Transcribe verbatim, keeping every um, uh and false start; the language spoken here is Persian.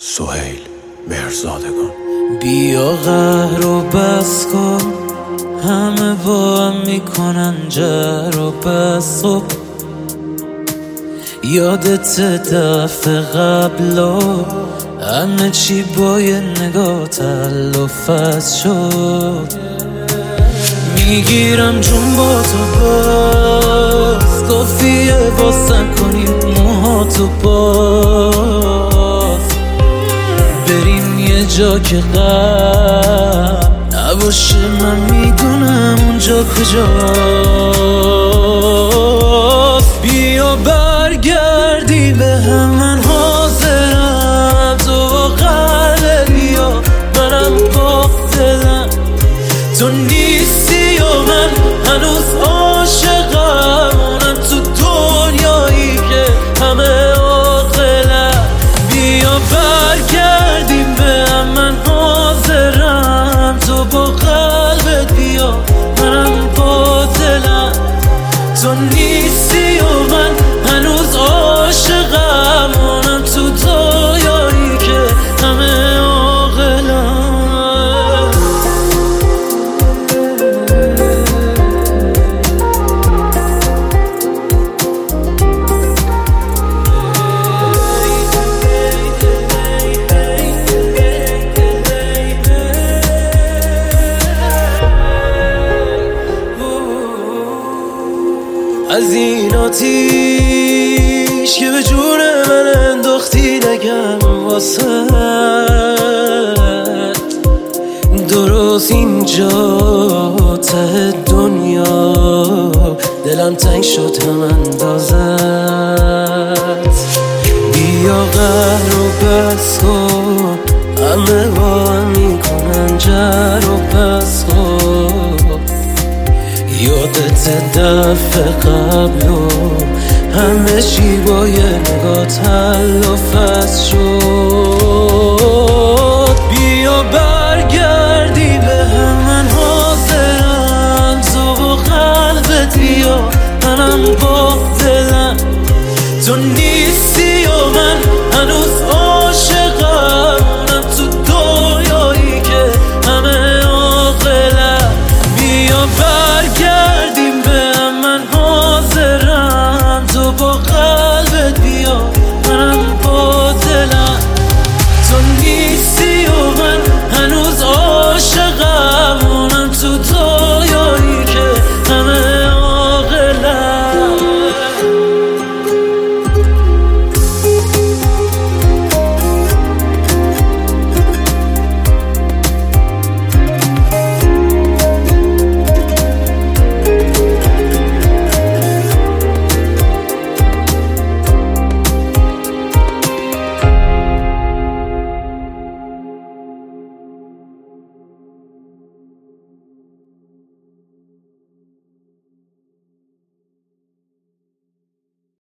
سهیل مهرزادگان. بیا قهر و بس کن، همه با هم میکنن جر و بس کن. یادت دفعه قبلا همه چی با یه نگاه تلافت شد. میگیرم جون با تو باز، کافیه واسه کنیم موهاتو باز، بریم یه جا که غم نباشه. من میدونم اونجا کجاست. بیا برگردی به هم، من حاضرم. تو با قلب بیا، منم با دلم. تو نیستی و من هنوز عاشقم، اونم تو دنیایی که همه عاقلم. بیا برگردیم به هم، من حاضرم. تو با قلبت بیا، منم با دلم. تو نیستی و من هنوز عاشقم، اونم تو دنیایی که همه عاقلم. از این آتیش که به جون من انداختی نگم واسه درست اینجا ته دنیا دلم تنگ شد هم اندازت. بیا قهر و بس کن، همه با هم میکنن جر و بس کن. یادت دفعه قبلو همه چی با یه نگاه تلافت شد. بیا برگردی به هم، من حاضرم. تو با قلبت بیا، منم با دلم. تو نیستی و من هنوز